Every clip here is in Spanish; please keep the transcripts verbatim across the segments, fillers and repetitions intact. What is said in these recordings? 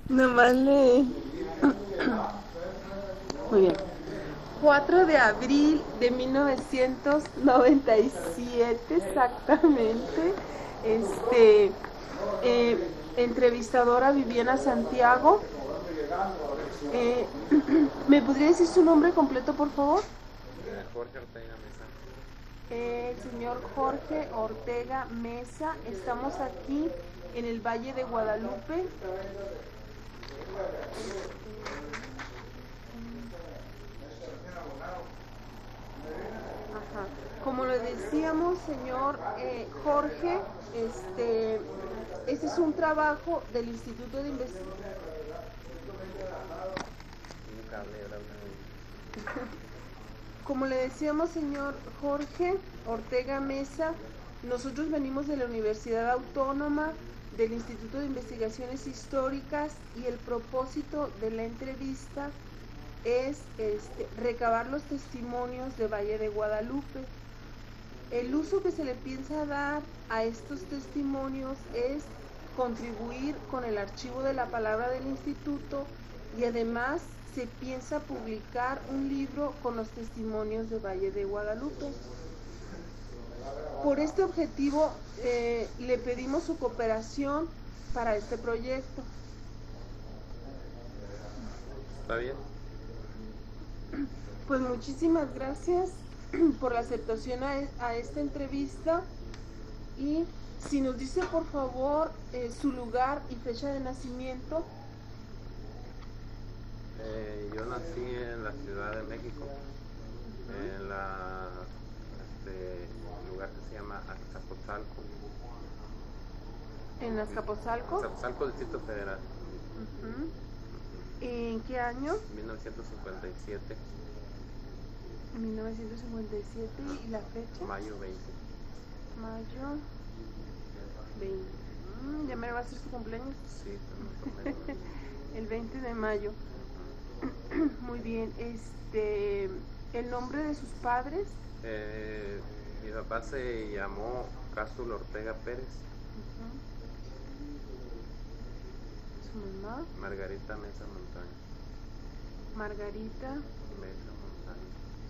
Nomás le... Muy bien. cuatro de abril de mil novecientos noventa y siete, exactamente. Este, eh, entrevistadora Viviana Santiago. Eh, ¿Me podría decir su nombre completo, por favor? Eh, Jorge Ortega Mesa. Eh, señor Jorge Ortega Mesa. Estamos aquí en el Valle de Guadalupe. Ajá. Como lo decíamos, señor eh, Jorge, este, este es un trabajo del Instituto de Investigación. Un cable era una... Como le decíamos, señor Jorge Ortega Mesa, nosotros venimos de la Universidad Autónoma, del Instituto de Investigaciones Históricas, y el propósito de la entrevista es este, recabar los testimonios de Valle de Guadalupe. El uso que se le piensa dar a estos testimonios es contribuir con el archivo de la palabra del instituto, y además se piensa publicar un libro con los testimonios de Valle de Guadalupe. Por este objetivo eh, le pedimos su cooperación para este proyecto. ¿Está bien? Pues muchísimas gracias por la aceptación a, a esta entrevista, y si nos dice por favor eh, su lugar y fecha de nacimiento. Eh, yo nací en la Ciudad de México, uh-huh. en la, este lugar que se llama Azcapotzalco. ¿En Azcapotzalco? Azcapotzalco, Distrito Federal. Uh-huh. ¿En qué año? mil novecientos cincuenta y siete. mil novecientos cincuenta y siete. ¿Y la fecha? Mayo veinte. Mayo veinte. Mm, ¿Ya me va a hacer su cumpleaños? Sí, el veinte de mayo. Muy bien. Este, ¿el nombre de sus padres? Eh, mi papá se llamó Cástulo Ortega Pérez. Uh-huh. ¿Su mamá? Margarita Mesa Montaño. Margarita Mesa Montaño.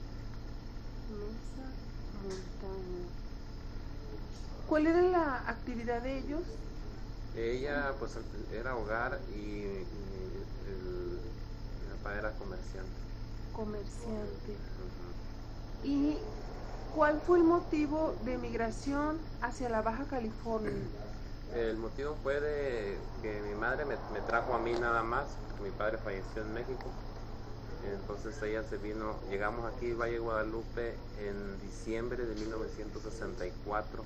Mesa Montaño. ¿Cuál era la actividad de ellos? Ella pues era hogar y, y el, mi papá era comerciante. Comerciante. Uh-huh. ¿Y cuál fue el motivo de migración hacia la Baja California? El motivo fue de que mi madre me, me trajo a mí nada más, porque mi padre falleció en México. Entonces ella se vino, llegamos aquí a Valle de Guadalupe en diciembre de mil novecientos sesenta y cuatro.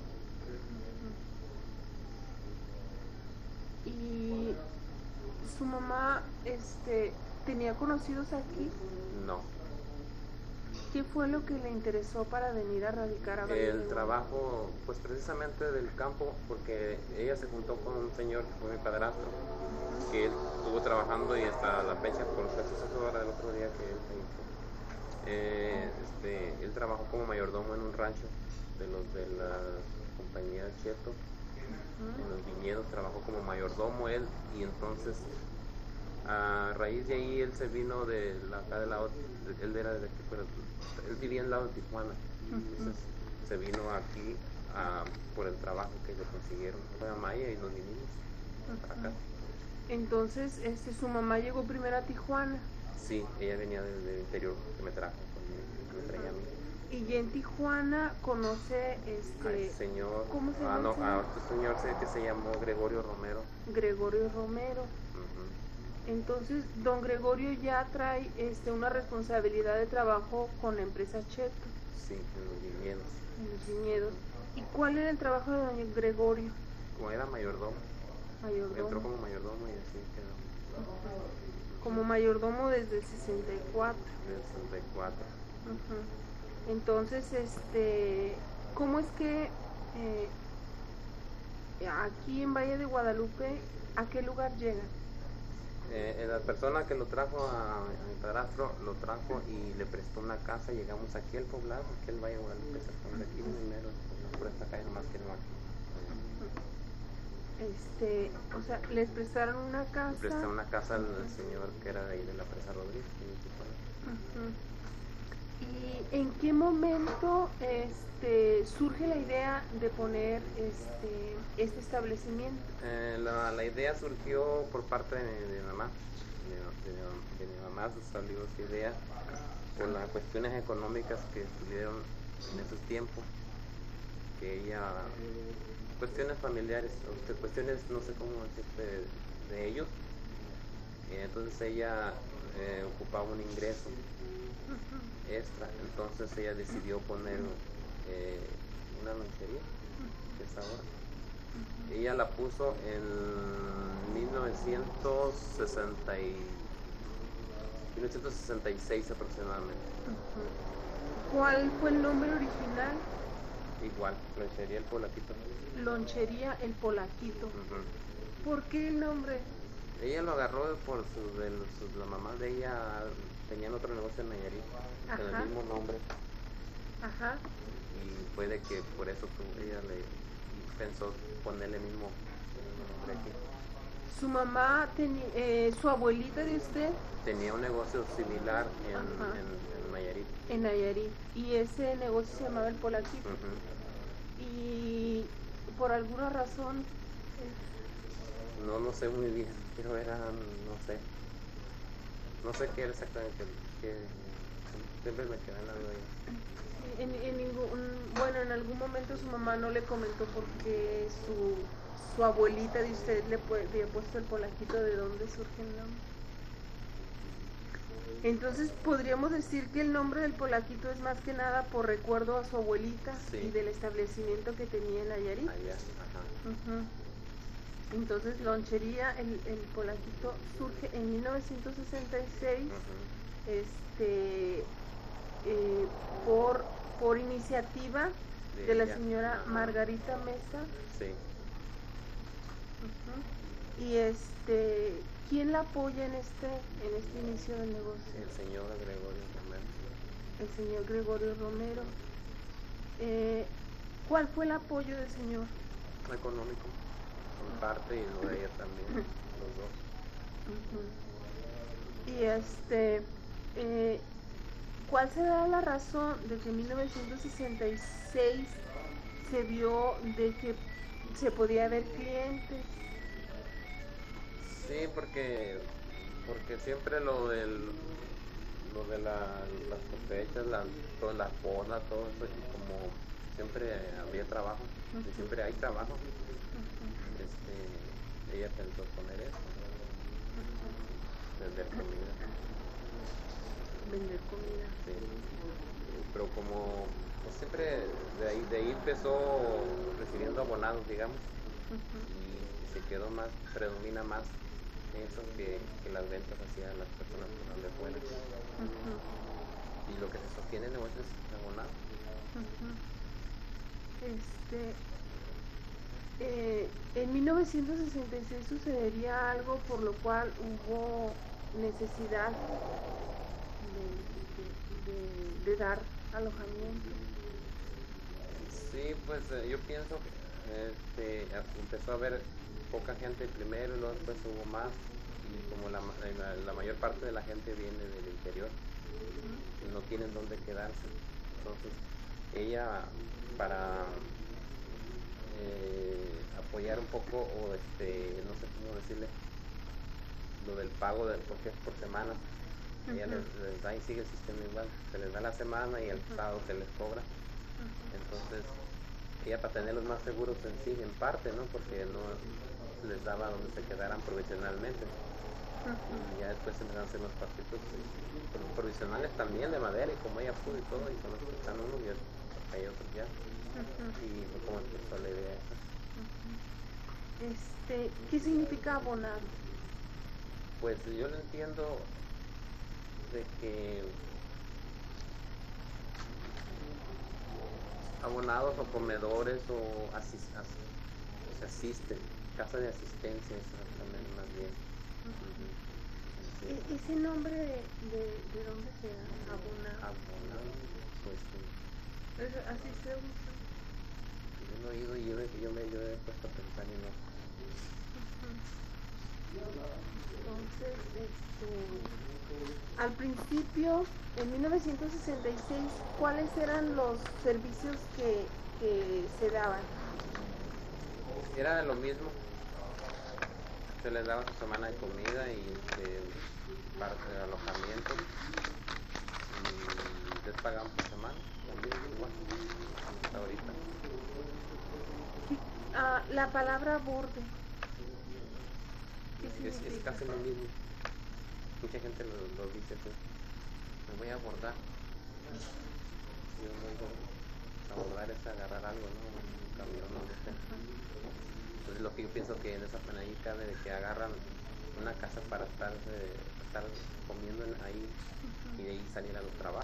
¿Y su mamá este, tenía conocidos aquí? No. ¿Qué fue lo que le interesó para venir a radicar a Valle de El trabajo, pues precisamente del campo, porque ella se juntó con un señor que fue mi padrastro, que él estuvo trabajando y hasta la fecha, por eso hora del otro día que él se hizo. Eh, este, él trabajó como mayordomo en un rancho de los de la compañía Cheto. En los viñedos trabajó como mayordomo él, y entonces a raíz de ahí él se vino de la acá de la él era de aquí, pero él vivía en lado de Tijuana. Entonces uh-huh. se vino aquí a, por el trabajo que le consiguieron a Maya, y nos vinimos uh-huh. para acá. Entonces este, su mamá llegó primero a Tijuana. Sí, ella venía del, del interior, que me trajo, que me traía a mí. Y ya en Tijuana conoce este al señor, ¿cómo se llama? Ah, no, a este señor sé que se llamó Gregorio Romero. Gregorio Romero. Uh-huh. Entonces, don Gregorio ya trae este una responsabilidad de trabajo con la empresa Cheto. Sí, en los viñedos. En los viñedos. ¿Y cuál era el trabajo de don Gregorio? Como era mayordomo. Mayordomo. Entró como mayordomo y así quedó. Uh-huh. Como mayordomo desde el sesenta y cuatro. Desde el sesenta y cuatro. Uh-huh. Entonces, este, ¿cómo es que eh, aquí en Valle de Guadalupe, a qué lugar llega? Eh, la persona que lo trajo a, a mi padrastro lo trajo y le prestó una casa. Llegamos aquí al poblado, aquí al Valle de Guadalupe, cerca de aquí primero, por esta calle nomás que no aquí. Este, o sea, les prestaron una casa. Prestaron una casa al señor que era de ahí de la Presa Rodríguez. Uh-huh. ¿Y en qué momento este, surge la idea de poner este, este establecimiento? Eh, la, la idea surgió por parte de, de mi mamá. De, de, de mi mamá salió esa idea por las cuestiones económicas que tuvieron en esos tiempos. Que ella, cuestiones familiares, cuestiones no sé cómo decirte de, de ellos. Eh, entonces ella eh, ocupaba un ingreso extra, entonces ella decidió poner eh, una lonchería, que es ahora. Ella la puso en mil novecientos sesenta y seis aproximadamente. ¿Cuál fue el nombre original? Igual, lonchería El Polaquito. Lonchería El Polaquito. Uh-huh. ¿Por qué el nombre? Ella lo agarró por su, de su, la mamá de ella tenían otro negocio en Nayarit con el mismo nombre. Ajá. Y puede que por eso tú, ella le pensó ponerle el mismo nombre aquí. ¿Su mamá, tenía, eh, su abuelita de usted? Tenía un negocio similar en, en, en Nayarit. En Nayarit. Y ese negocio se llamaba El Polaquito. Uh-huh. Y por alguna razón... Eh... No lo sé muy bien, pero era, no sé. No sé qué era exactamente, que siempre me quedé en la duda. Sí, en, en ningún, bueno, en algún momento su mamá no le comentó por qué su, su abuelita de usted le había puesto El Polaquito, de dónde surge el nombre. Entonces podríamos decir que el nombre del Polaquito es más que nada por recuerdo a su abuelita. Sí. Y del establecimiento que tenía en Nayarit. Allá, ajá. Uh-huh. Entonces, lonchería, el, el Polaquito surge en mil novecientos sesenta y seis, uh-huh. este, eh, por, por iniciativa de, de la ella. señora uh-huh. Margarita Mesa. Sí. Uh-huh. Y este, ¿quién la apoya en este, en este inicio del negocio? El señor Gregorio Romero. El señor Gregorio Romero. Eh, ¿Cuál fue el apoyo del señor? Económico. Mi parte y lo de ella también, los dos. Uh-huh. Y este, eh, ¿cuál será la razón de que en mil novecientos sesenta y seis se vio de que se podía ver clientes? Sí, porque, porque siempre lo del, lo de la, las cosechas, la, toda la poda, todo eso, y como siempre había trabajo, uh-huh. y siempre hay trabajo. Ella pensó poner eso, vender comida. Vender comida. Sí. Pero como pues siempre de ahí, de ahí empezó recibiendo abonados, digamos, uh-huh. y se quedó más, predomina más eso que, que las ventas hacia las personas que van de fuera. Uh-huh. Y lo que se sostiene en negocio es abonado. Uh-huh. Este... Eh, en mil novecientos sesenta y seis sucedería algo por lo cual hubo necesidad de, de, de, de dar alojamiento. Sí, pues eh, yo pienso que este, empezó a haber poca gente primero y luego después hubo más, y como la, la, la mayor parte de la gente viene del interior, uh-huh. y no tienen dónde quedarse, entonces ella para Eh, apoyar un poco o este no sé cómo decirle lo del pago de, porque es por semana, uh-huh. ella les, les da y sigue el sistema igual, se les da la semana y el uh-huh. sábado se les cobra, uh-huh. entonces ella para tenerlos más seguros en sí, en parte, ¿no? Porque no les daba donde se quedaran provisionalmente, uh-huh. y ya después se empezaron a hacer los partidos provisionales también de madera, y como ella pudo y todo, y con los que están unos y hay otros ya. Uh-huh. Y fue como empezó la idea esa. Uh-huh. Este, ¿qué significa abonado? Pues yo lo entiendo de que abonados o comedores o asis, as, o sea, asisten, casa de asistencia también más bien. Uh-huh. Sí. ¿E- ese nombre de, de, de dónde se da? Abonado. Abonado, pues sí. ¿Así se usa? Yo no he ido y yo, yo me yo he puesto a pensar y no, Entonces, este, al principio, en mil novecientos sesenta y seis, ¿cuáles eran los servicios que, que se daban? Era lo mismo. Se les daba su semana de comida y este, parte de alojamiento. Y les pagaban por semana, también igual, hasta ahorita. Ah, la palabra borde. ¿Qué Es, es significa? casi lo mismo. Mucha gente lo, lo dice, pues, me voy a abordar. Yo no digo, abordar es agarrar algo, ¿no? Un camión, no sé. Entonces lo que yo pienso que en esa pena ahí cabe de que agarran una casa para estar, eh, estar comiendo en- ahí y de ahí salir a los trabajos.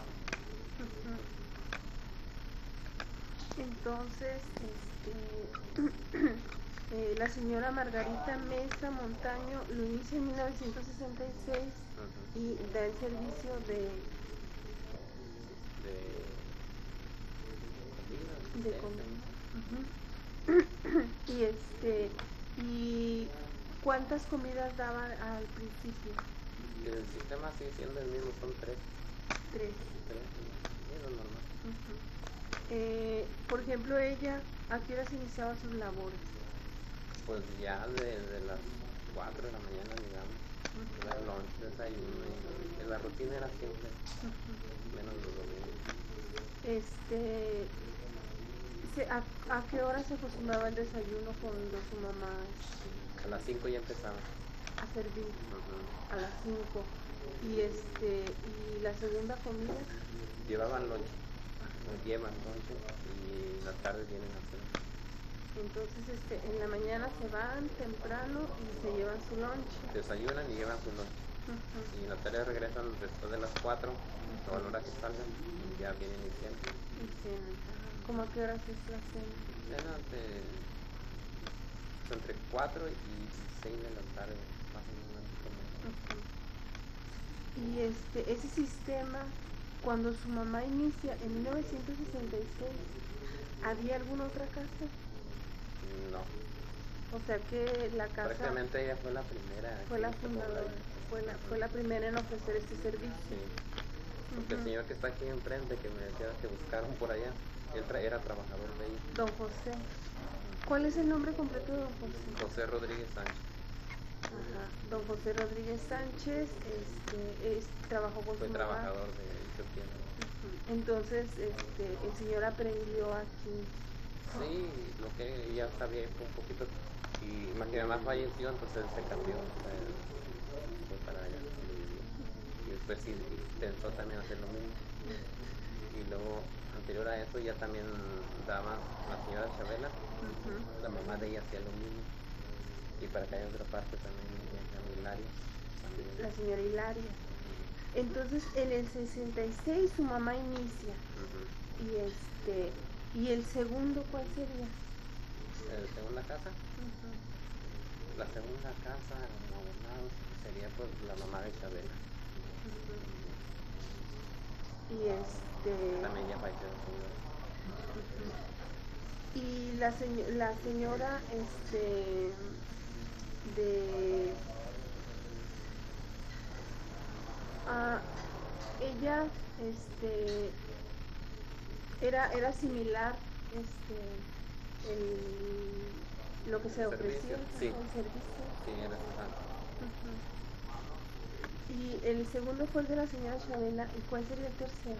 Entonces, este, eh, la señora Margarita Mesa Montaño lo inicia en mil novecientos sesenta y seis Ujú. y da el servicio de, De de comida, comida. Ujú. Y este, ¿y cuántas comidas daban al principio? y el sistema sigue siendo el mismo, son tres. Tres. tres. Es lo normal. Ujú. Eh, por ejemplo, ella, ¿a qué horas iniciaba sus labores? Pues ya desde las cuatro de la mañana, digamos, era lunch, desayuno, y la rutina era siempre, menos los domingos. Este, se- ¿a, a qué hora se acostumbraba el desayuno cuando su mamá A las cinco ya empezaba. a servir? Ujú. A las cinco. Y este, y la segunda comida, Llevaban lunch, llevan lunch y las tardes vienen a cenar. entonces este, en la mañana se van temprano y se llevan su lunch. Desayunan y llevan su lunch. Ujú. Y en la tarde regresan después de las cuatro, o a la hora que salgan, y ya vienen y cenan. Y cenan. Ajá. ¿Cómo a qué horas es la cena? Cenan de- entre cuatro y seis de la tarde, más o menos. como- Ujú. Y este, ese sistema, cuando su mamá inicia en mil novecientos sesenta y seis, ¿había alguna otra casa? No, O sea que la casa prácticamente ella fue la primera. fue que la se fundadora, pobló ahí. fue la, fue la primera en ofrecer este servicio. Sí, porque el Ujú. señor que está aquí enfrente, que me decía que buscaron por allá, él tra- era trabajador de ahí. Don José. ¿Cuál es el nombre completo de Don José? José Rodríguez Sánchez. Ajá. Don José Rodríguez Sánchez, este, es, trabajó con Fue su mamá. trabajador de dicho tiempo. Ujú. Entonces, este, el señor aprendió aquí. Sí, lo que ya sabía un poquito. Y más que mi mamá falleció, entonces él se cambió. eh, fue para allá. Y, y después sí pensó también hacer lo mismo. Y luego, anterior a eso, ya también daba la señora Chabela, Ujú. la mamá de ella hacía lo mismo. Y para acá hay otra parte también, se llama Hilaria. También. La señora Hilaria. Entonces, en el sesenta y seis su mamá inicia. Ujú. Y este, ¿y el segundo cuál sería? Eh, segunda casa, Ujú. la segunda casa, como abonado, sería pues la mamá de Chabela. Ujú. Y este, También ya falleció la señora. ujú. Y la, seño- la señora, este, de, ah, ella, este, era, era similar, este, el, lo que se ¿El ofrecía, servicio? ajá, Sí. el servicio. Sí, era esa. Ujú. Y el segundo fue el de la señora Chabela. ¿Y cuál sería el tercero?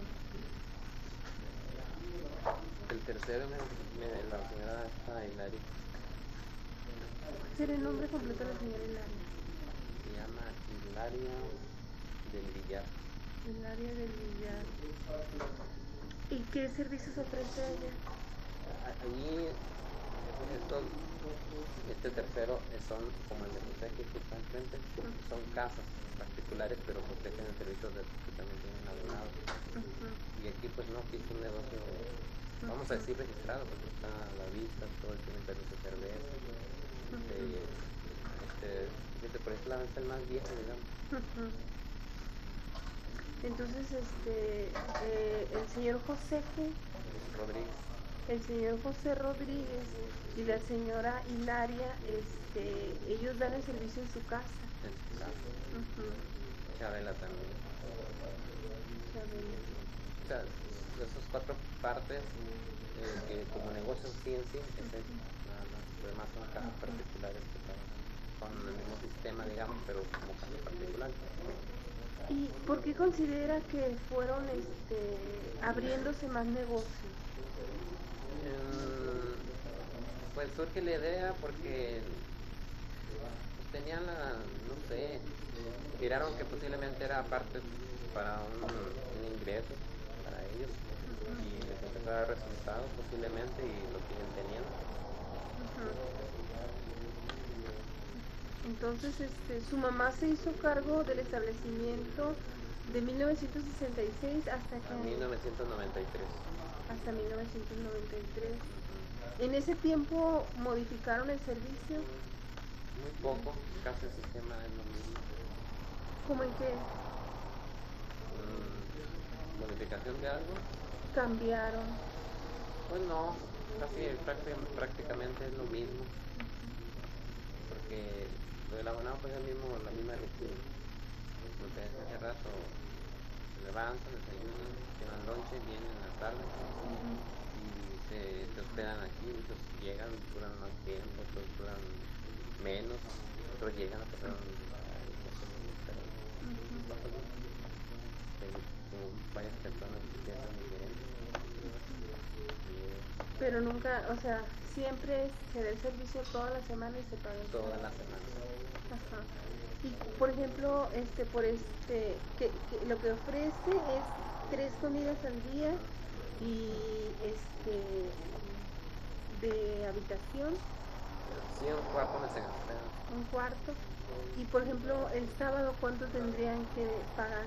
El tercero, me, me, la señora esta Hilaria, ¿Cuál sería el nombre completo de la señora Hilaria? se llama Hilaria del Villar. Hilaria del Villar. ¿Y qué servicios ofrece ella? A- Allí, estos, este tercero eh, son como el de José que está enfrente, son casas particulares, pero que ofrecen el servicio de que también tienen abonados. Ujú. Y aquí, pues no, aquí es un negocio, vamos a decir registrado, porque está a la vista, todo tiene permiso de cerveza. Este, este, este, por ese lado es el más viejo, digamos. Ujú. Entonces, este, eh, el señor José, ¿qué? Rodríguez. el señor José Rodríguez y la señora Hilaria, este, ellos dan el servicio en su casa. En su casa. Ujú. Chabela también. Chabela. O sea, esas cuatro partes, eh, que como negocio sí en sí, es eso, nada más. Los demás son casos particulares que trabajan con el mismo sistema, digamos, pero como casos particulares. ¿Y por qué considera que fueron este, abriéndose más negocios? Eh, pues surge la idea porque pues, tenían la, no sé, miraron que posiblemente era parte para un, un ingreso para ellos y les empezó a dar resultados posiblemente y lo siguen teniendo. Entonces, este, su mamá se hizo cargo del establecimiento de mil novecientos sesenta y seis hasta que... A mil novecientos noventa y tres. Hasta mil novecientos noventa y tres. En ese tiempo modificaron el servicio. Muy poco, casi el sistema es lo mismo. ¿Cómo en qué? Mm, ¿Modificación de algo? Cambiaron. Pues no, casi prácti- prácticamente es lo mismo. Porque lo del abonado pues es el mismo, la misma rutina. Como te decía hace rato, se levantan, desayunan, llevan lonche, vienen en la tarde y se, se hospedan aquí, muchos llegan, duran más tiempo, otros duran menos, otros llegan a pasar un como varias personas que piensan diferentes. Pero nunca, o sea, siempre se da el servicio toda la semana y se paga el Toda la semana. Ajá. Y por ejemplo, este, por este, que, que lo que ofrece es tres comidas al día y este de habitación, Sí, un cuarto me se gasta. un cuarto. Y por ejemplo, el sábado, ¿cuánto tendrían que pagar?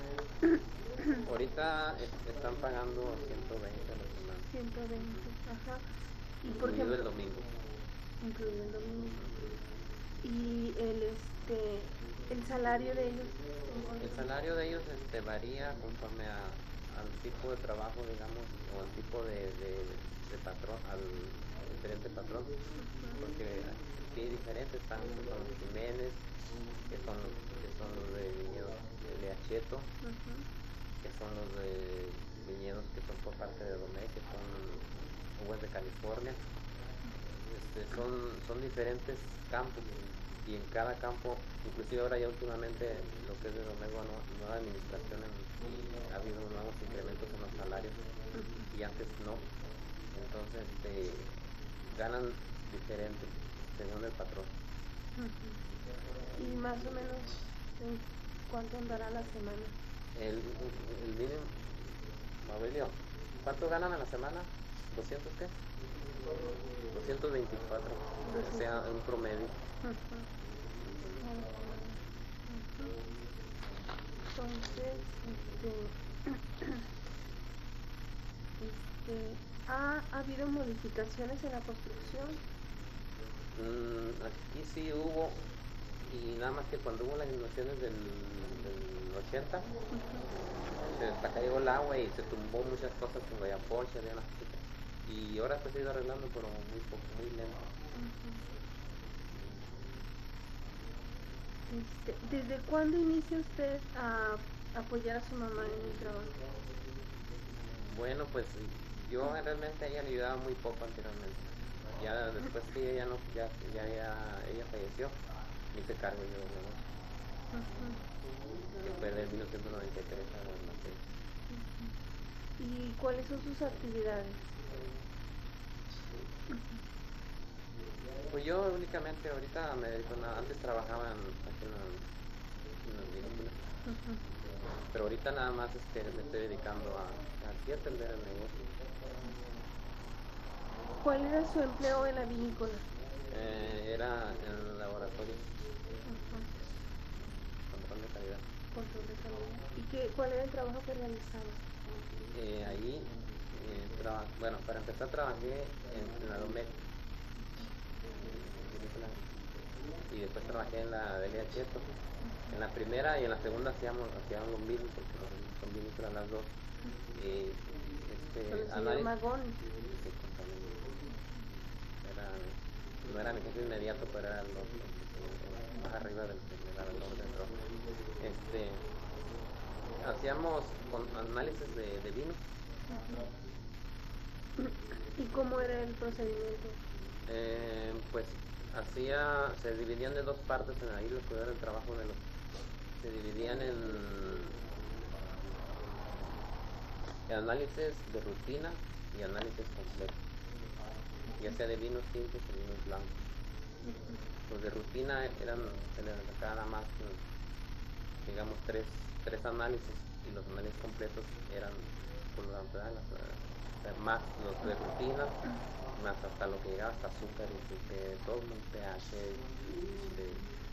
Ahorita es- están pagando ciento veinte a la semana, ciento veinte, ajá. Y por incluido ejemplo, el domingo. incluido el domingo. Y el este el salario de ellos. El salario de ellos este, varía conforme a, al tipo de trabajo, digamos, o al tipo de, de, de patrón, al diferente patrón, porque aquí hay diferentes, están son los Jiménez, que son los, que son los de viñedos de Acheto, Ujú. que son los de viñedos que son por parte de Domé, que son uvas de California. Este, son, son diferentes campos y en cada campo, inclusive ahora ya últimamente lo que es de Domego, no, nueva administración en, y ha habido nuevos incrementos en los salarios y antes no. Entonces este, ganan diferente según el patrón. Ujú. Y más o menos, ¿en cuánto andará la semana? El, el mínimo, Maurilio, ¿cuánto ganan a la semana? ¿doscientos qué? doscientos veinticuatro, o sea, un promedio. Ujú. Ujú. Entonces, este, este, ¿ha habido modificaciones en la construcción? Mm, aquí sí hubo, y nada más que cuando hubo las inundaciones del, del ochenta, se hasta cayó el agua y se tumbó muchas cosas en Guayaporche, había unas cositas. Y ahora pues se ha ido arreglando, pero muy poco, muy lento. Este, ¿desde cuándo inicia usted a apoyar a su mamá en el trabajo? Bueno, pues yo realmente a ella le ayudaba muy poco anteriormente. Ya después que ella no, ya, ya, ya ella falleció, me hice cargo yo de ella, que fue de mil novecientos noventa y tres a la fecha. ¿Y cuáles son sus actividades? Pues yo únicamente ahorita me dedico a, antes trabajaba en, aquí en la, en la vinícola, pero ahorita nada más este, me estoy dedicando a, a aquí a atender el negocio. ¿Cuál era su empleo en la vinícola? Eh, era en el laboratorio, control de calidad. Control de calidad. ¿Y qué, cuál era el trabajo que realizaba? Eh, ahí, eh, traba- bueno, para empezar trabajé en, en la Domec, y después trabajé en la Delia Cheto. En la primera y en la segunda hacíamos, hacíamos lo mismo porque son vinícolas las dos, Y Con el este señor análisis, Magón. sí, era, no era mi jefe inmediato, pero era el otro, eh, más arriba del que me daba el orden, pero este, hacíamos con análisis de, de vino. ¿Y cómo era el procedimiento? Eh, pues hacía, se dividían de dos partes en ahí lo que era el trabajo de los, se dividían en, en análisis de rutina y análisis completo, ya sea de vinos tintos o vinos blancos. Los de rutina eran, se les sacaba nada más, digamos, tres, tres análisis, y los análisis completos eran por la, más los de rutina, más hasta lo que llegaba hasta azúcar y que todo el pH, este,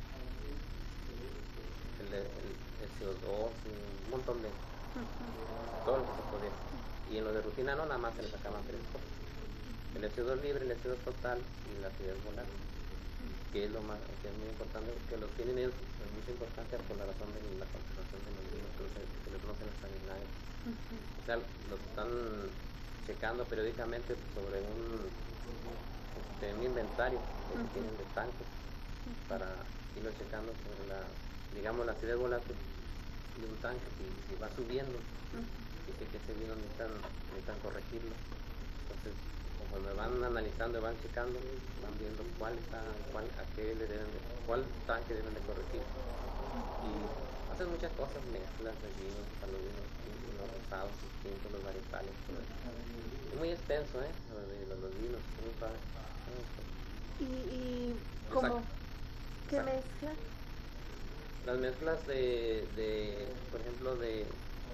el, el, el C O dos, un montón de todo lo que se podía. Y en lo de rutina no, nada más se le sacaban tres cosas: el C O dos libre, el C O dos total y la acidez volátil, que es lo más, que es muy importante, que los tienen ellos es mucha importancia por la razón de la concentración de los vinos, que, los, que les no se les sale nada. O sea, los están checando periódicamente sobre un, este, un inventario que uh-huh. tienen de tanques para irlo checando sobre la, digamos, la acidez volátil de un tanque. Si, si va subiendo, uh-huh. dice que ese vino necesitan, necesitan corregirlo. Entonces, conforme van analizando y van checando, van viendo cuál está, cuál, a qué le deben de, cuál tanque deben de corregir. Y hacen muchas cosas, mezclas de vinos, para los vinos, los rosados, los tintos, los varietales, todo eso. Es muy extenso, ¿eh? Lo de los, los vinos, muy padre. ¿Y, y cómo? ¿Qué Exacto. mezcla? Las mezclas de, de, por ejemplo, de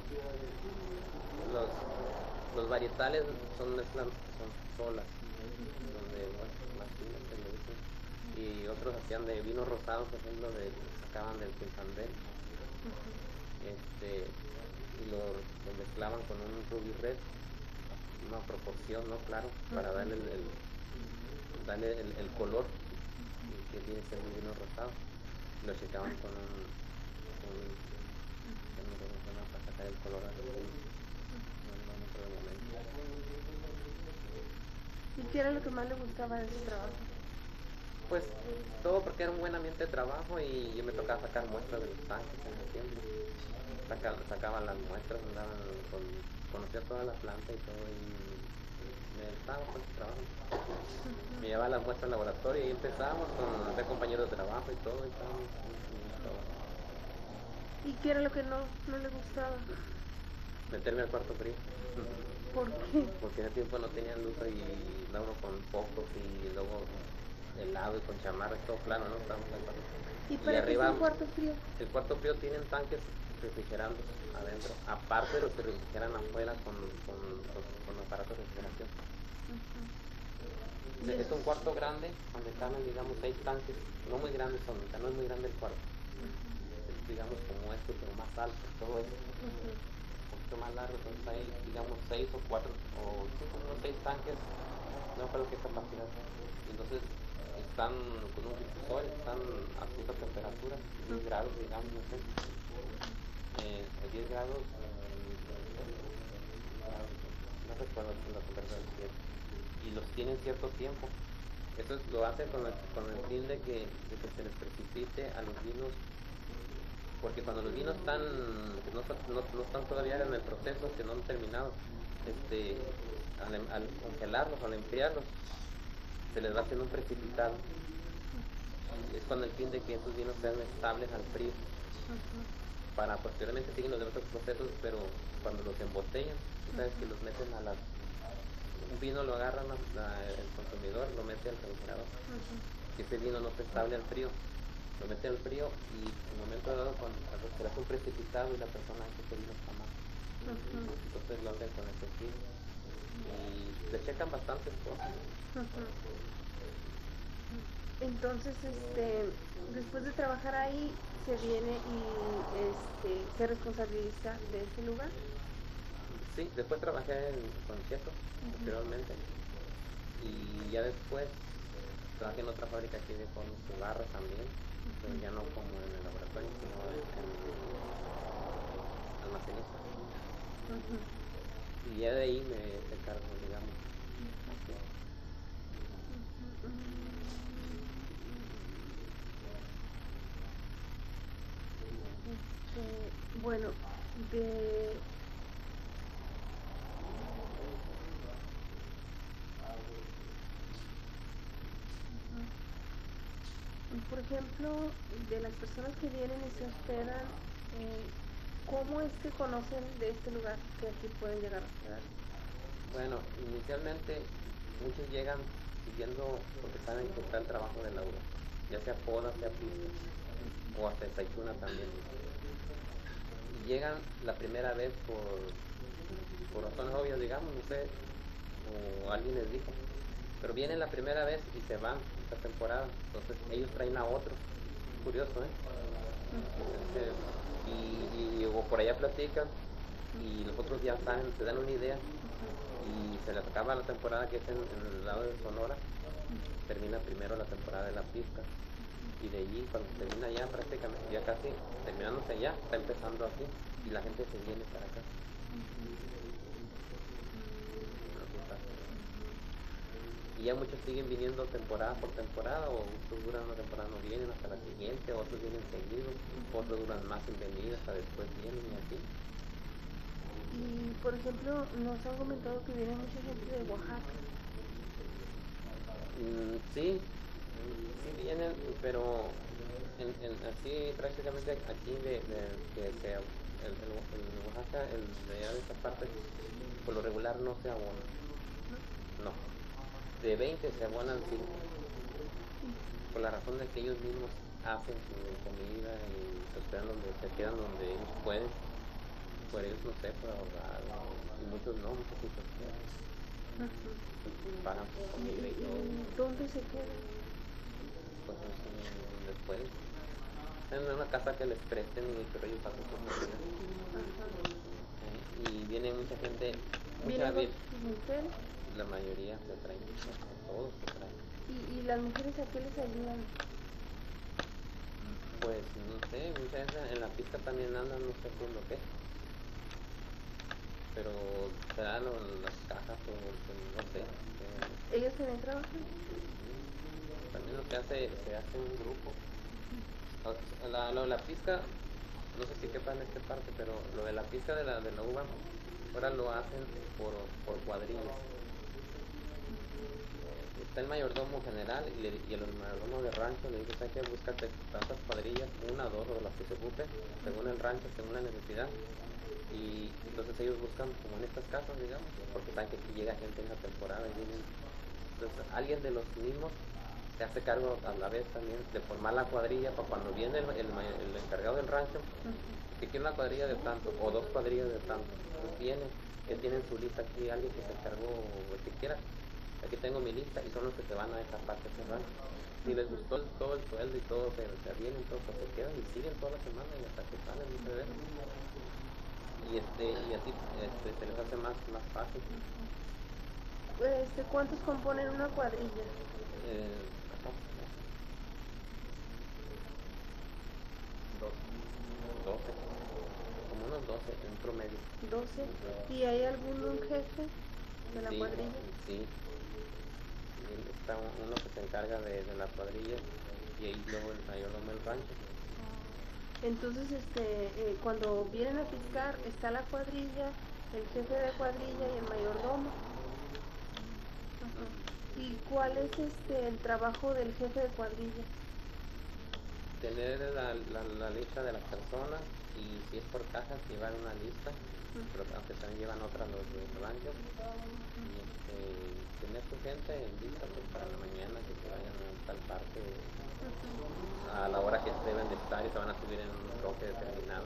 los, los varietales son mezclas, son solas, donde bueno, más finas se le dicen, y otros hacían de vinos rosados, por ejemplo, de, sacaban del Zinfandel, uh-huh. este, y lo, lo mezclaban con un Ruby Red, una proporción, ¿no? Claro, para darle el, el, darle el, el color que tiene que ser un vino rosado. Lo checaban con un, con un, para sacar el color al vino. ¿Y qué era lo que más le gustaba de su trabajo? Pues todo, porque era un buen ambiente de trabajo y yo me tocaba sacar muestras de los tanques en el tiempo. Saca, sacaban las muestras, andaban con, conocía toda la planta y todo, y me gustaba con el trabajo. Uh-huh. Me llevaba las muestras al laboratorio y empezábamos con de compañeros de trabajo y todo, y estábamos, y todo. ¿Y qué era lo que no, no le gustaba? Meterme al cuarto frío. ¿Por qué? Porque en ese tiempo no tenían luz y andaba uno con focos y luego helado y con chamarra y todo plano, ¿no? Estábamos al cuarto. ¿Y para y qué arriba, es el cuarto frío? El cuarto frío tienen tanques refrigerando adentro, aparte de los que refrigeran afuera con, con, con, con aparatos de refrigeración. Uh-huh. Es un cuarto grande donde caben, digamos, seis tanques, no muy grandes son, no es muy grande el cuarto, uh-huh. es, digamos, como este, pero más alto, todo eso, uh-huh. un poquito más largo, entonces hay, digamos, seis o cuatro, o cinco, unos seis tanques, no para qué capacidad, entonces están con un difusor, están a cierta temperatura, diez grados, digamos, no sé. Eh, diez grados, eh, no recuerdo la temperatura del cielo, y los tienen cierto tiempo. Eso es, lo hacen con el, con el fin de que, de que se les precipite a los vinos, porque cuando los vinos están, que no, no, no están todavía en el proceso, que no han terminado, este, al, al congelarlos, al enfriarlos, se les va haciendo un precipitado. Es con el fin de que esos vinos sean estables al frío. Uh-huh. Para posteriormente siguen los demás procesos, pero cuando los embotellan, sabes que los meten a las, un vino lo agarra la, la, el consumidor, lo mete al refrigerador, uh-huh. que ese vino no está estable al frío, lo mete al frío y en el momento dado cuando se hace un precipitado y la persona dice que el vino está mal, uh-huh. entonces lo hacen con el frío y le checan bastantes cosas. Uh-huh. Entonces, este, después de trabajar ahí, se viene y este, se responsabiliza de ese lugar. Sí, después trabajé en Concierto, uh-huh. posteriormente, y ya después trabajé en otra fábrica aquí de con cigarros también, uh-huh. pero ya no como en el laboratorio, sino en almacenista. Uh-huh. y ya de ahí me se cargo, digamos. Este, bueno, de por ejemplo, de las personas que vienen y se hospedan, eh, ¿cómo es que conocen de este lugar que aquí pueden llegar a hospedar? Bueno, inicialmente muchos llegan siguiendo porque saben que está el trabajo de la uva, ya sea poda, sea pista, o hasta aceituna también. Y llegan la primera vez por, por razones obvias, digamos, no sé, o alguien les dijo, pero vienen la primera vez y se van esta temporada, entonces ellos traen a otros, curioso, ¿eh? Entonces, y, y, o por allá platican y los otros ya saben, se dan una idea y se les acaba la temporada que es en, en el lado de Sonora, termina primero la temporada de la pista y de allí cuando termina ya prácticamente, ya casi terminándose allá, está empezando aquí y la gente se viene para acá. Y ya muchos siguen viniendo temporada por temporada, o muchos duran una temporada, no vienen hasta la siguiente, otros vienen seguidos, otros duran más en venir, hasta después vienen y así. Y por ejemplo, nos han comentado que viene mucha gente de Oaxaca. Mm, sí, sí vienen, pero en, en, así prácticamente aquí de, de que sea el, el, el Oaxaca, el de allá de esta parte, por lo regular no se abona, no. De veinte se abonan cinco, por la razón de que ellos mismos hacen su comida y se hospedan donde se quedan donde ellos pueden, por ellos no sé, por ahorrar, y muchos no, muchos sí se quedan, pagan por comida y todo. ¿Dónde se quedan? Pues les pueden, en una casa que les presten y pero ellos hacen su comida. Eh, y viene mucha gente, mucha ¿Vienen con mujeres? La mayoría se traen, todos se traen. ¿Y, ¿Y las mujeres a qué les ayudan? Pues no sé, muchas veces en la pista también andan, no sé por lo que, pero se dan las cajas o no sé. Eh, ¿Ellos también trabajan? También lo que hace, se hace un grupo. La, lo de la pista, no sé si quepa en esta parte, pero lo de la pista de la, de la uva, ahora lo hacen por, por cuadrillas. Está el mayordomo general y, le, y el mayordomo de rancho le dice, hay que buscarte tantas cuadrillas, una, dos o las que se ocupe, según el rancho, según la necesidad. Y entonces ellos buscan como en estas casas, digamos, porque saben que aquí llega gente en la temporada y vienen. Entonces alguien de los mismos se hace cargo a la vez también de formar la cuadrilla para cuando viene el, el, el encargado del rancho, que quiere una cuadrilla de tanto o dos cuadrillas de tanto, pues viene, que tienen su lista aquí, alguien que se encargó el que quiera. Aquí tengo mi lista y son los que se van a esa parte cerrada. Si les gustó el, todo el sueldo y todo, se, se vienen, todos pues se quedan y siguen toda la semana y hasta que salen muchas veces. Y, este, y así este, se les hace más, más fácil. Este, ¿cuántos componen una cuadrilla? Eh, doce, como unos doce en promedio. doce. ¿Y hay algún jefe de la sí, cuadrilla? Sí. Está uno que se encarga de, de la cuadrilla y ahí luego el mayordomo del rancho. Entonces, este, eh, cuando vienen a piscar, está la cuadrilla, el jefe de cuadrilla y el mayordomo. Ajá. ¿Y cuál es este el trabajo del jefe de cuadrilla? Tener la, la, la lista de las personas y si es por cajas llevar una lista, uh-huh. Pero aunque también llevan otras los del rancho. Y este, tener su gente en lista pues, para la mañana que se vayan a tal parte uh-huh. A la hora que deben de estar y se van a subir en un troque determinado.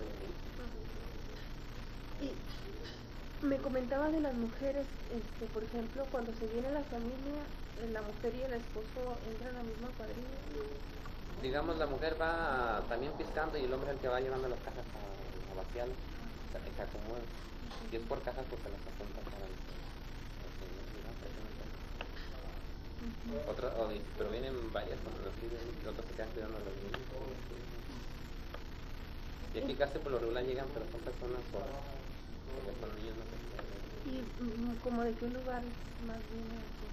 Y, y me comentaba de las mujeres, este, por ejemplo, cuando se viene la familia, la mujer y el esposo entran a la misma cuadrilla. Digamos, la mujer va también piscando y el hombre es el que va llevando las cajas a, a vaciar, o sea, que se acomoda. Si es por cajas, pues se las apunta para el uh-huh. Otra, o, pero vienen varias, como los niños, otros se quedan cuidando a los niños. Y aquí casi por lo regular llegan, pero son personas solas, porque con niños no se quedan. ¿Y ¿Y mm, como de qué lugares más viene aquí?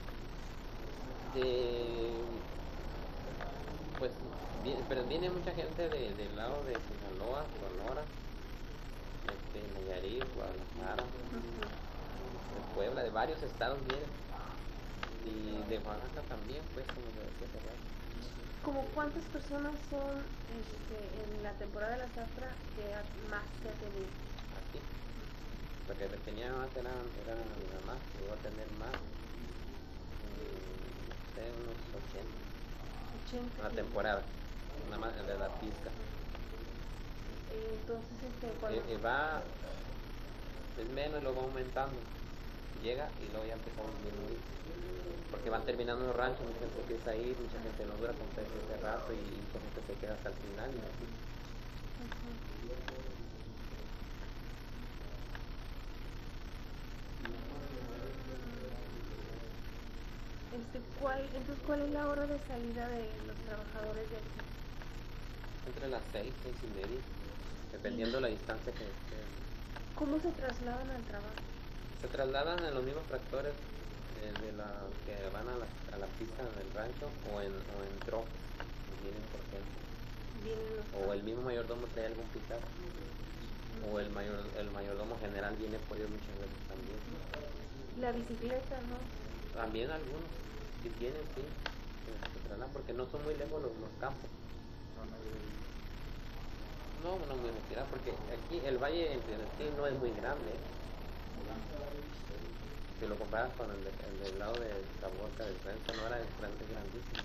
De, pues, viene, pero viene mucha gente de, del lado de Sinaloa, Sonora, este, Nayarit, Guadalajara, Ujú. de Puebla, de varios estados vienen. Y de Oaxaca también, pues, como se decía hace rato. ¿Como cuántas personas son este, en la temporada de la zafra que ha- más se ha tenido? Aquí. Lo que tenía más eran, eran mi mamá, llegó a tener más, mm, no sé, unos ochenta, ochenta. una y- temporada, nada más de la pizca. eh, Entonces, este, cuando... Eh, eh, va, es menos y luego va aumentando. Llega y luego ya empieza a disminuir. Porque van terminando los ranchos, mucha gente empieza a ir, mucha gente no dura como ustedes ese rato y mucha gente se queda hasta el final y así. Este, ¿cuál, entonces, ¿cuál es la hora de salida de los trabajadores de aquí? Entre las seis, seis y media, dependiendo de la distancia que estén. ¿Cómo se trasladan al trabajo? Se trasladan en los mismos tractores eh, de la, que van a la, a la pista en el rancho o en, o en troca, vienen por ejemplo. Vienen los... O el mismo mayordomo trae algún pickup. O el, mayor, el mayordomo general viene por ellos muchas veces también. La bicicleta, ¿no? También algunos, si tienen, sí, se trasladan porque no son muy lejos los, los campos. No, no muy retirado, porque aquí el valle en sí no es muy grande. Si lo comparas con el, de, el del lado de Taboca, del Frente, no era el Frente grandísimo.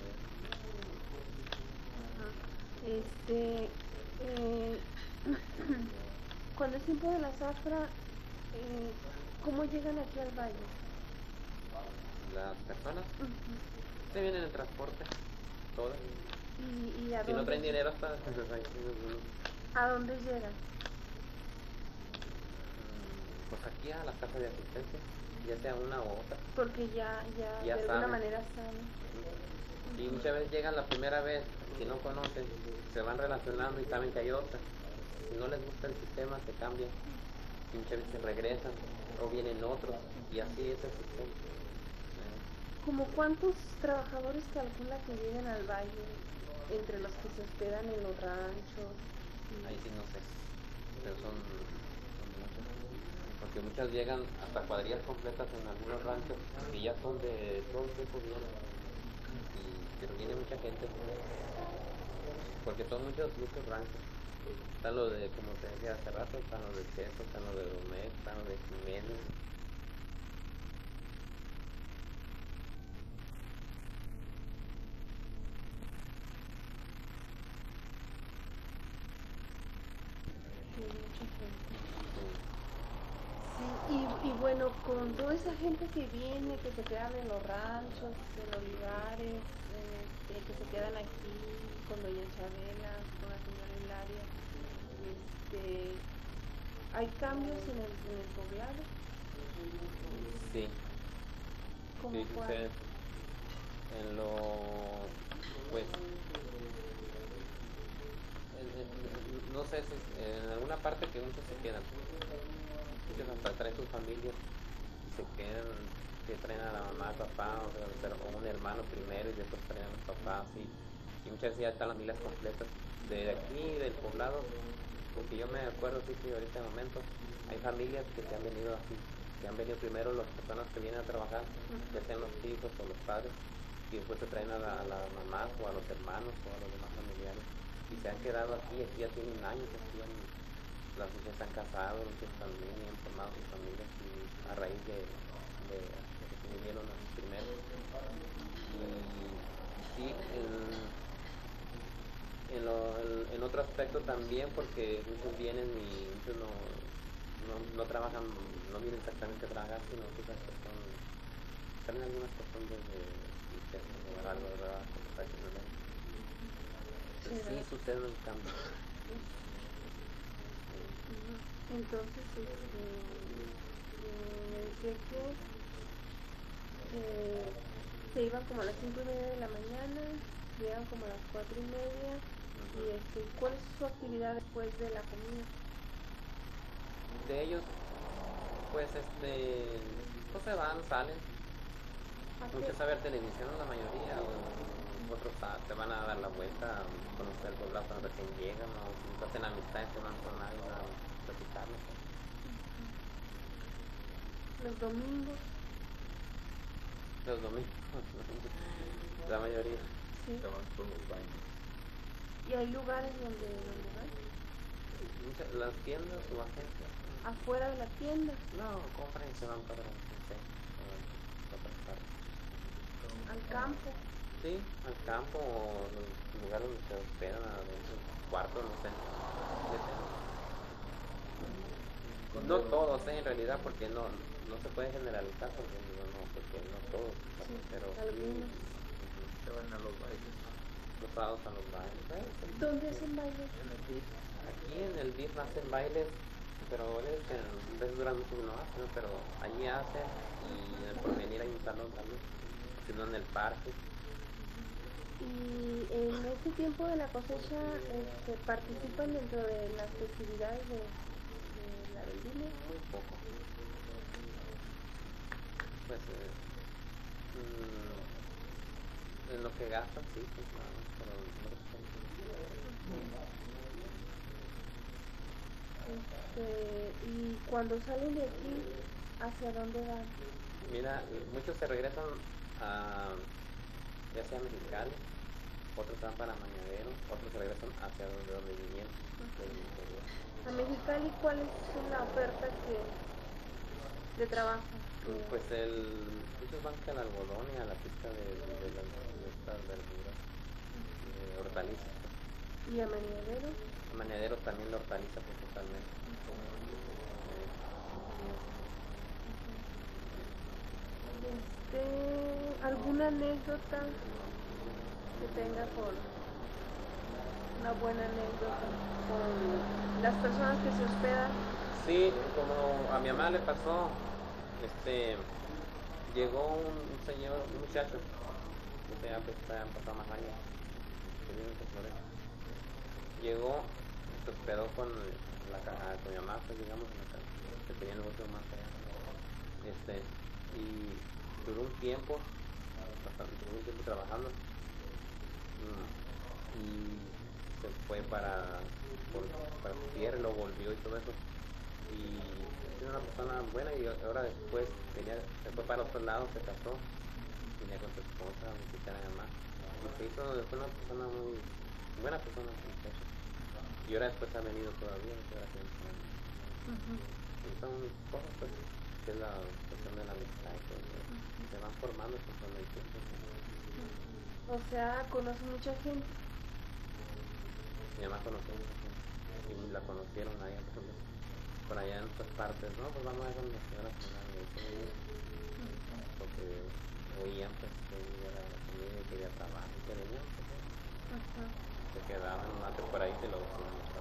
¿eh? Este, eh, cuando es tiempo de la zafra, eh, ¿cómo llegan aquí al valle? Las personas Ujú. se vienen en transporte, todas. ¿Y, y a, Si no dónde, traen dinero hasta... a dónde llegan? Pues aquí a las casas de asistencia, ya sea una u otra. Porque ya, ya, Ya de alguna saben. manera saben. Y muchas veces llegan la primera vez, si no conocen, se van relacionando y saben que hay otra. Si no les gusta el sistema, se cambian. Y muchas veces regresan, o vienen otros, y así es el sistema. Eh, ¿Como cuántos trabajadores calcula que lleguen al valle entre los que se hospedan en los ranchos? Ahí sí no sé, pero son, son muchos. Porque muchas llegan hasta cuadrillas completas en algunos ranchos y ya son de todo el tiempo vienen. Y, pero viene mucha gente, porque son muchos muchos ranchos. Están los de, como te decía hace rato, están los de Cheto, están los de Domecq, están los de Jiménez. Sí, mucha gente. Sí, y, y bueno, con toda esa gente que viene, que se quedan en los ranchos, en los lugares, este, que se quedan aquí con doña Chabela, con la señora Hilaria, este, ¿hay cambios en el, en el poblado? Sí, ¿Cómo sí, cuál? sucede. En lo, pues, en- en- no sé, si en alguna parte que muchos se quedan, muchos hasta traen sus familias y se quedan, que traen a la mamá, al papá, o, sea, pero- o un hermano primero y después traen a los papás y, y muchas veces ya están las familias completas. De aquí, del poblado, porque yo me acuerdo, sí, sí, ahorita en el momento, hay familias que se han venido así, que han venido primero las personas que vienen a trabajar, ya sean los hijos o los padres, y después se traen a la, a la mamá o a los hermanos o a los demás familiares, y se han quedado aquí, aquí ya tienen años, aquí han, las muchas están casadas, muchos también y han formado sus familias y a raíz de, de, de que se vinieron los primeros. Y sí, en, en, lo, en, en otro aspecto también, porque muchos vienen y muchos no, no, no trabajan, no vienen exactamente a trabajar, sino que esas personas, salen algunas costumbres de de algo, ¿verdad? Sí, Sí, ¿verdad? sucede un cambio. Entonces, este, eh, me decía que eh, se iban como a las cinco y media de la mañana, llegan como a las cuatro y media, y este, ¿cuál es su actividad después de la comida? De ellos, Pues este, pues se van, salen. Muchos a ver televisión, la mayoría, o otros a- se van a dar la vuelta, a conocer el poblado cuando recién llegan, o si no hacen amistades, se van con algo a platicar, no sé. Los domingos, Los domingos, la mayoría. sí. Se van con los baños. Y hay lugares donde, donde van, Muchas, las tiendas o agencias, afuera de la tienda, no, compran y se van para, no sé, a otras partes. al campo. Sí, al campo o los lugares donde se hospedan, adentro, cuartos, no sé. Depende. No todos, eh, en realidad, porque no, no se puede generalizar, porque no, no, porque no todos, Sí, pero sí, algunos. ujú, Se van a los bailes. los sábados a los bailes. eh, sí. ¿Dónde hacen baile? En el beat. Aquí en el B I F hacen bailes, pero es que en vez duran mucho y no hacen, ¿no? Pero allí hacen, y en el Porvenir hay un salón también, sino en el parque. Y en este tiempo de la cosecha este, participan dentro de las festividades de, de la vendimia. Muy poco. Pues eh, mm, en lo que gastan, sí, pues nada, pero no lo sé. Este, y cuando salen de aquí, ¿hacia dónde van? Mira, muchos se regresan a, ya sea a Mexicali, otros van para Mañadero, otros se regresan hacia donde, donde vinieron. del interior. A Mexicali, ¿cuál es la oferta que de trabajo? que- Pues el, muchos van que al algodón y a la pista de, de, las, de estas verduras, de hortalizas. ¿Y a Maniadero? A Mañadero también la hortaliza principalmente. Este, ¿alguna anécdota que tenga con una buena anécdota con las personas que se hospedan? Sí, como a mi mamá le pasó, este, llegó un, un señor, un muchacho, no sé, ya pues, ya han pasado más años, que vive en Florida. Llegó, se hospedó con, la, ca- con mi mamá, pues digamos, en la casa, que tenía negocio más allá. Este, y duró un tiempo, bastante, duró un tiempo trabajando, mm, y se fue para, por, para su tierra y lo volvió y todo eso. Y era una persona buena, y ahora después tenía, se fue para otro lado, se casó, tenía con su esposa, mexicana además. Lo que hizo fue una persona muy buena persona, ese muchacho. Y ahora después ha venido todavía, gracias a Dios. Ujú. Y son cosas pues, que es la cuestión de la amistad y todo eso. Se van formando conforme el tiempo. O sea, conoce mucha gente. Mi mamá conoció mucha gente, y la conocieron allá, por ejemplo, por allá en otras partes, ¿no? Pues vamos a ver con la señora fulana, y todo eso, porque oían pues que ella era la familia y quería trabajo, y que venían, pues, ¿no? Ajá. Se quedaban una temporada y luego se iban a estar.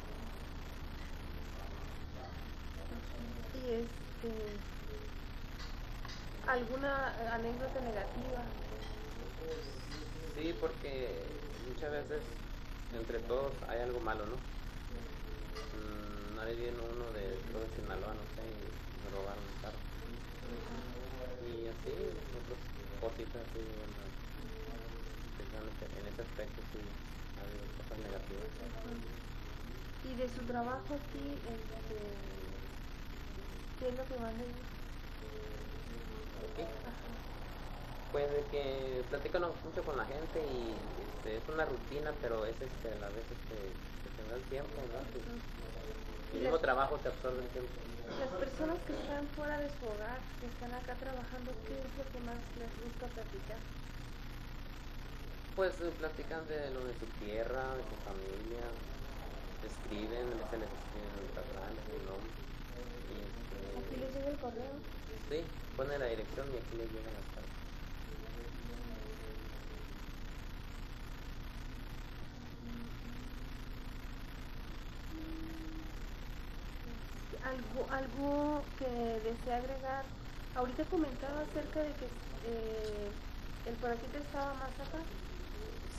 Y este, ¿alguna anécdota negativa? Sí, porque muchas veces entre todos hay algo malo, ¿no? Mm, no le dieron uno de todo de Sinaloa, no sé, y me robaron un carro. Y así, otras cositas así, bueno, especialmente en ese aspecto sí, ha habido cosas negativas. Y de su trabajo aquí, este, ¿qué es lo que más le gusta? ¿Sí? Pues de que platican mucho con la gente, y este, es una rutina, pero es este, a la vez este, que te da el tiempo, ¿no? Pues, el mismo trabajo te absorbe el tiempo. Las personas que están fuera de su hogar, que están acá trabajando, ¿qué es lo que más les gusta platicar? Pues eh, platican de lo de su tierra, de su familia, escriben, se les escriben el catalán, el nombre. Y Aquí este, les llega el correo. sí, ponen la dirección y aquí les llegan las cartas. Algo, algo que desea agregar. Ahorita comentaba acerca de que eh, el paraquita estaba más acá.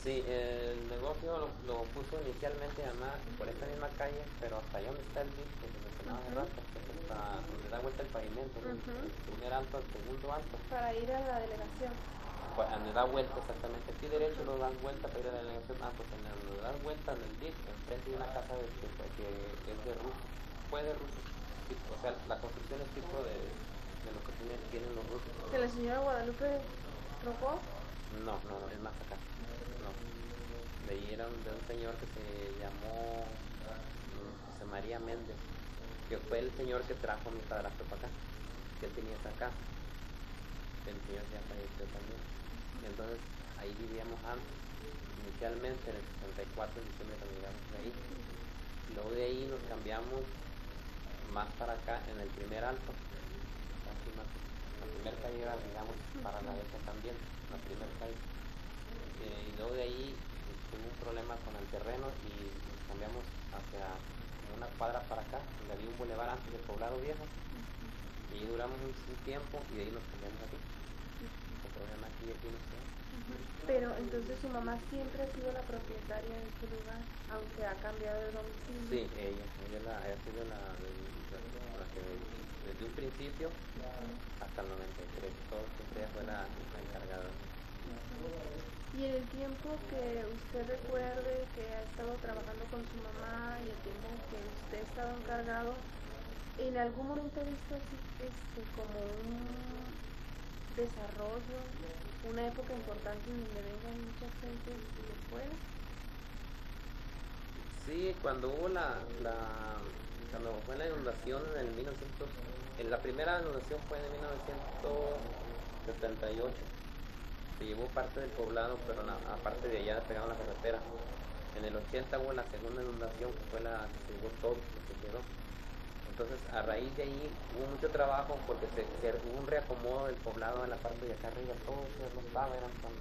Sí, el negocio lo, lo puso inicialmente además por esta misma calle, pero hasta allá donde está el D I F, que se mencionaba hace rato, que es hasta donde da vuelta el pavimento, ¿no? Ujú. El primer alto al segundo alto, Para ir a la delegación. pues, donde da vuelta exactamente, aquí derecho lo dan vuelta para ir a la delegación, ah, pues en el, donde dan vuelta en el D I F, enfrente de una casa de, que, que es de rusos, fue de rusos, sí, o sea, la construcción es tipo de, de lo que tienen, tienen los rusos. ¿Que la señora Guadalupe robó? No, no, no, es más acá. No. De ahí era un, de un señor que se llamó mm, José María Méndez, que fue el señor que trajo a mi padrastro para acá, que él tenía esa casa. El señor ya falleció también. Entonces ahí vivíamos antes, inicialmente en el sesenta y cuatro, en diciembre cuando llegamos de ahí. Luego de ahí nos cambiamos más para acá en el primer alto, casi más. La primera calle era, digamos, para la derecha también, la primera calle. Eh, y luego de ahí pues, tuve un problema con el terreno y nos cambiamos hacia una cuadra para acá, donde había un bulevar antes del poblado viejo. Y ahí duramos un, un tiempo y de ahí nos cambiamos aquí. El problema aquí y aquí no sé. Pero entonces su mamá siempre ha sido la propietaria de este lugar, aunque ha cambiado de domicilio. Sí, ella, ella, la, ella ha sido la, la, la que desde un principio hasta el noventa y tres, todo siempre ella fue la, la encargada. Y en el tiempo que usted recuerde que ha estado trabajando con su mamá y el tiempo que usted ha estado encargado, ¿en algún momento ha visto así este, como un desarrollo, una época importante en donde vengan muchas gentes de fuera? Sí, cuando hubo la, la cuando fue la inundación en el mil novecientos, en la primera inundación fue en mil novecientos setenta y ocho. Se llevó parte del poblado, pero na, aparte de allá pegaron la carretera. En el ochenta hubo la segunda inundación, que fue la que se llevó todo, lo que quedó. Entonces, a raíz de ahí hubo mucho trabajo porque se, se, hubo un reacomodo del poblado en la parte de acá arriba, todo eso no estaba, eran tan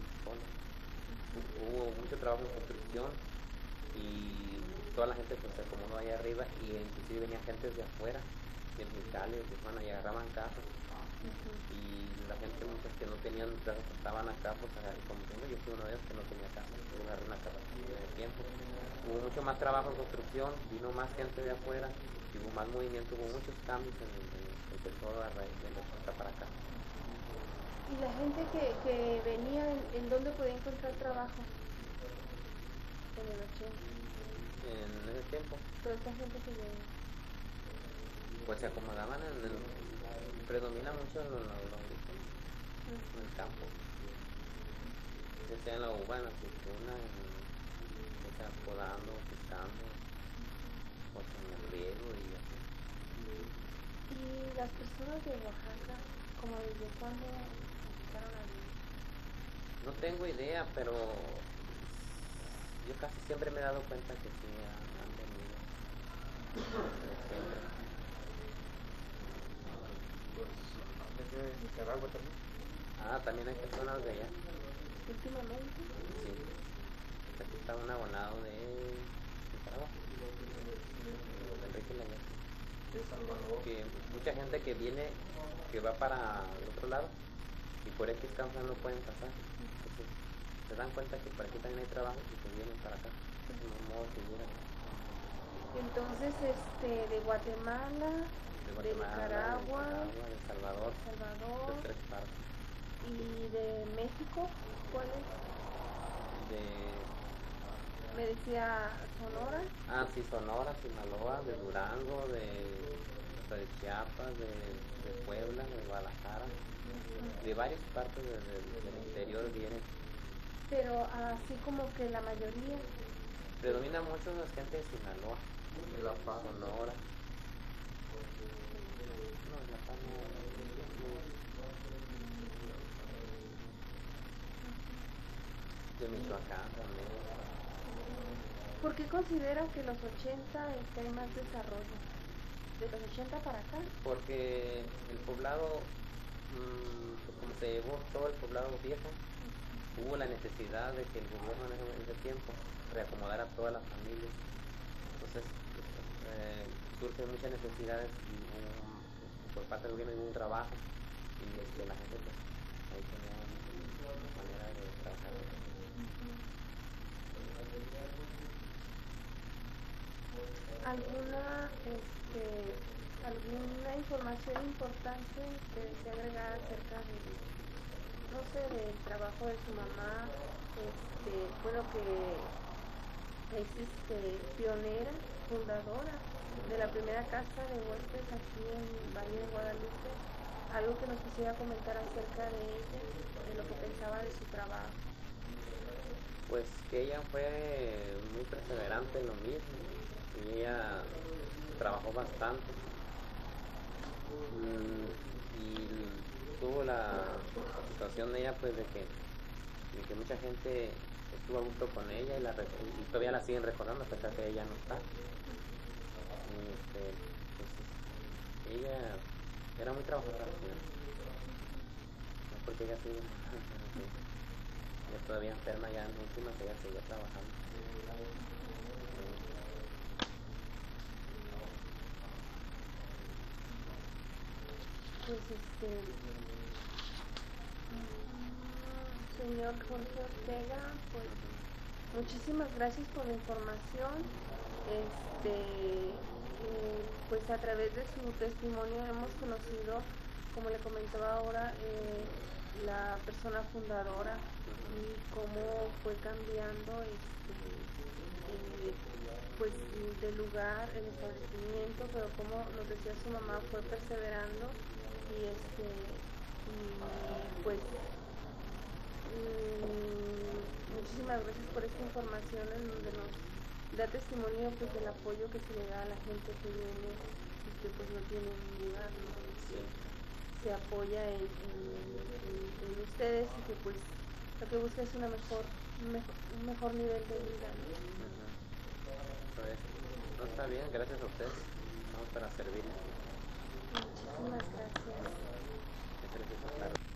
hubo mucho trabajo en construcción y toda la gente pues, se acomodó ahí arriba y inclusive venía gente de afuera, de Mexicali, de Tijuana, y agarraban casas. Uh-huh. Y la gente, muchas que no tenían casas, estaban acá, pues como tengo, yo fui uno de ellos que no tenía casa, yo agarré una casa de tiempo. Hubo mucho más trabajo en construcción, vino más gente de afuera, y hubo más movimiento, hubo muchos cambios en el, en el tesoro a raíz de la costa para acá. ¿Y la gente que, que venía, en, en dónde podía encontrar trabajo? En el ochenta. En ese tiempo. Toda esta gente que venía. Pues se acomodaban en el, predomina mucho en, en, en, en el campo. Ya sea en la uva, en la aceituna, en, sea podando, pescando, o en el riego y así. ¿Y las personas de Oaxaca, como desde cuándo empezaron a vivir? No tengo idea, pero yo casi siempre me he dado cuenta que sí han venido. Siempre. Nicaragua también. Ah, también hay personas de allá. ¿Últimamente? Sí. Aquí está un abonado de Nicaragua. Enrique Lañez. Que mucha gente que viene, que va para el otro lado y por X causas no pueden pasar. Entonces, se dan cuenta que por aquí también hay trabajo y se vienen para acá. Es un modo seguro. Entonces, este, de Guatemala, de, Guatemala, de Nicaragua, de El Salvador, Salvador, de tres partes. ¿Y de México? ¿Cuál es? De... Me decía Sonora. Ah, sí, Sonora, Sinaloa, de Durango, de, de Chiapas, de, de Puebla, de Guadalajara, uh-huh. De varias partes de, de, del interior vienen. Pero así como que la mayoría. Predomina mucho la gente de Sinaloa, de La Paz, Sonora. No, de La Paz no. De Michoacán también. ¿Por qué considera que los ochenta este, hay más desarrollo? ¿De los ochenta para acá? Porque el poblado, mmm, pues como se llevó todo el poblado viejo, hubo la necesidad de que el gobierno en ese, en ese tiempo reacomodara a todas las familias. Entonces eh, surgen muchas necesidades y um, por parte del gobierno hubo un trabajo y este, la gente pues ahí tenía una manera de trabajar. ¿Alguna, este, alguna información importante que desea agregar acerca de, no sé, del trabajo de su mamá? Este, bueno, que es este, pionera, fundadora de la primera casa de huéspedes aquí en Valle de Guadalupe. Algo que nos quisiera comentar acerca de ella, de lo que pensaba de su trabajo. Pues que ella fue muy perseverante en lo mismo, y ella trabajó bastante mm, y tuvo la situación de ella pues de que, de que mucha gente estuvo a gusto con ella y, la, y todavía la siguen recordando a pesar que ella no está. Y, este, pues, ella era muy trabajadora, no porque ella sí, ella todavía enferma, ya en últimas ella seguía trabajando. Pues este, señor Jorge Ortega, pues muchísimas gracias por la información. Este, eh, pues a través de su testimonio hemos conocido, como le comentaba ahora, eh, la persona fundadora y cómo fue cambiando este, eh, pues de lugar el establecimiento, pero como nos decía su mamá, fue perseverando y este y pues mmm, muchísimas gracias por esta información en donde nos da testimonio pues del apoyo que se le da a la gente que viene y que pues no tiene un lugar, ¿no? Se, se apoya en, en, en, en ustedes y que pues lo que busca es una mejor, un mejor, un mejor nivel de vida, ¿no? Pues, no, está bien, gracias a ustedes, estamos para servirles. Muchísimas gracias. Gracias.